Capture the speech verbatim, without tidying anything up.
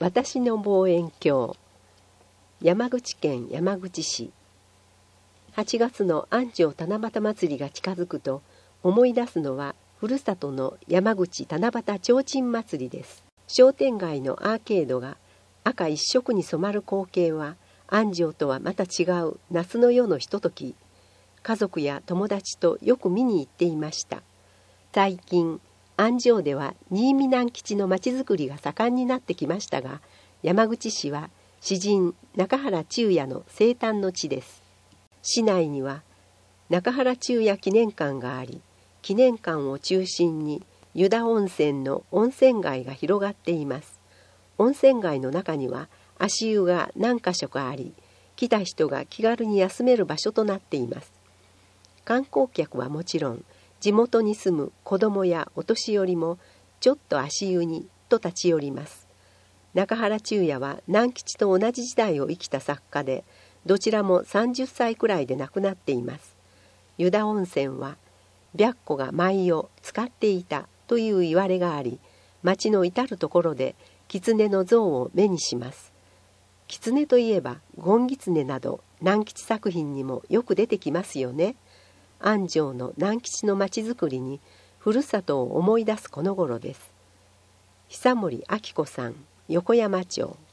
私の望遠鏡。山口県山口市。はちがつの安城七夕祭りが近づくと思い出すのはふるさとの山口七夕提灯祭りです。商店街のアーケードが赤一色に染まる光景は安城とはまた違う夏の夜のひととき。家族や友達とよく見に行っていました。最近安城では新見南吉の町づくりが盛んになってきましたが、山口市は詩人中原中也の生誕の地です。市内には中原中也記念館があり、記念館を中心に湯田温泉の温泉街が広がっています。温泉街の中には足湯が何か所かあり、来た人が気軽に休める場所となっています。観光客はもちろん、地元に住む子供やお年寄りもちょっと足湯にと立ち寄ります。中原中也は南吉と同じ時代を生きた作家で、どちらもさんじゅっさいくらいで亡くなっています。湯田温泉は白虎が舞を使っていたという言われがあり、町の至る所で狐の像を目にします。狐といえば権狐など南吉作品にもよく出てきますよね。安城の南吉の町づくりにふるさとを思い出すこの頃です。久森明子さん、横山町。